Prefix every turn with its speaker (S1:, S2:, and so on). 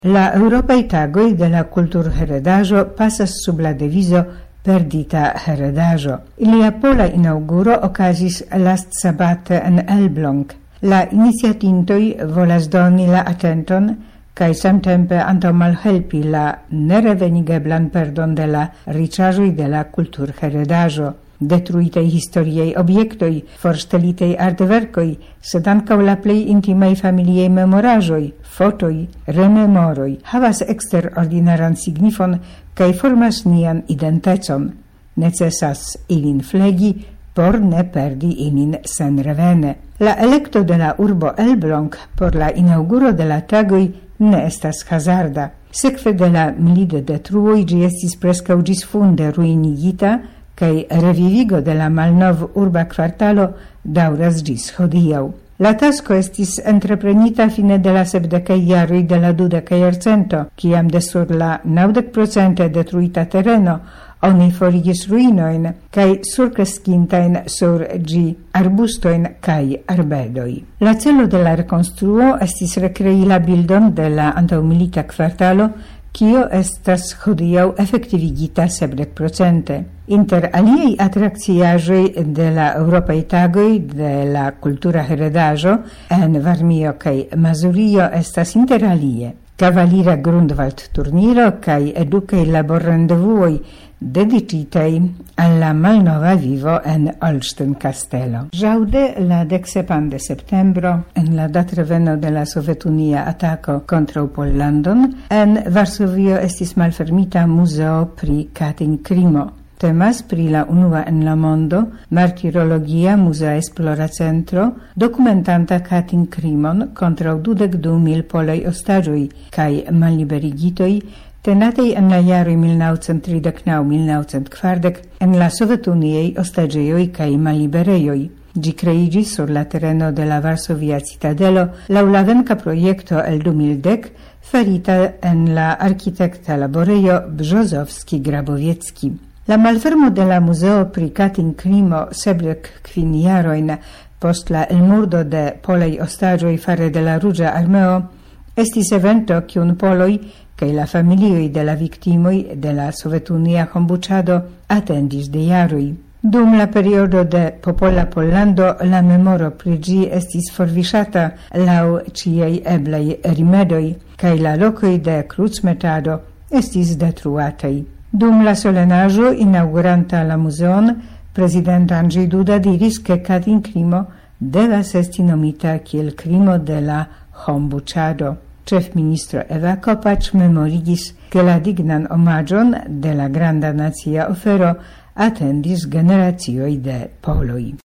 S1: La Europaj Tagoj de la Kulturheredaĵo pasas sub la devizo Perdita heredaĵo. Ilia pola inauguro okazis lastsabate en Elbląg. La iniciatintoj volas doni la atenton kaj samtempe antaŭ malhelpi la nerevenigeblan perdon de la riĉaĵoj de la kulturheredaĵo. Detruitei historiei obiektoi, forŝtelitei artverkoi, sed ankaŭ la plej intimaj familiaj memoraĵoj, fotoj, rememoroj havas eksterordinaran signifon kaj formas nian identecon. Necesas ilin flegi por ne perdi ilin senrevene. La elekto de la urbo Elbląg por la inauguro de la tagoj ne estas hazarda. Sekve de la militdetruoj ĝi estis preskaŭ ĝisfunde ruinigita, kaj revivigo de la malnov urba kvartalo daŭras ĝis hodiaŭ. La tasko estis entreprenita fine de la 70-kaj jaroj de la 20. jarcento, kiam de sur la 90% detruita tereno oni forigis ruinojn kaj surkreskintajn sur ĝi arbustojn kaj arbedoj. La celo de la rekonstruo estis rekrei la bildon de la antaŭmilita kvartalo, kio estas hodiaŭ efektivigita 70%. Inter aliaj atrakciaĵoj de la Europaj Tagoj de la Kultura Heredaĵo en Varmio kaj Mazurio estas inter alie kavalira Grunwald-turniro kaj edukaj laborrendevuoj dediĉitaj al la malnova vivo en Olsztyn-Kastelo. Ĵaŭde la 17 de septembro, en la datreveno de la Sovetunia atako kontraŭ Pollandon, en Varsovio estis malfermita muzeo pri Katin-krimo. Temas pri la unua en la mondo martirologia muzea esplora centro dokumentanta Katin-krimon kontraŭ 22,000 polaj ostaĝoj kaj malliberigitoj tenatej en la jaroj 1939-1940 en la sovetuniaj ostaĝejoj kaj malliberejoj. Ĝi kreiĝis sur la tereno de la Varsovia citadelo laŭ la venka projekto el 2010 farita en la arkitekta laborejo Brzozowski-Grabowiecki. La malfermo de la muzeo pri Katin-krimo 75 jarojn post la elmurdo de polaj ostaĝoj fare de la Ruĝa Armeo estis evento kiun poloj kaj la familioj de la viktimoj de la sovetunia hombuĉado atendis de jaroj. Dum la periodo de Popola Pollando la memoro pri ĝi estis forviŝata laŭ ĉiaj eblaj rimedoj kaj la lokoj de krucmetado estis detruataj. Dum la solenaĵo inaŭguranta la muzeon, prezidento Andrzej Duda diris, ke Katin-krimo devas esti nomita kiel krimo de la hombuĉado. Ĉefministro Eva Kopacz memorigis, ke la dignan omaĝon de la granda nacia ofero atendis generacioj de poloj.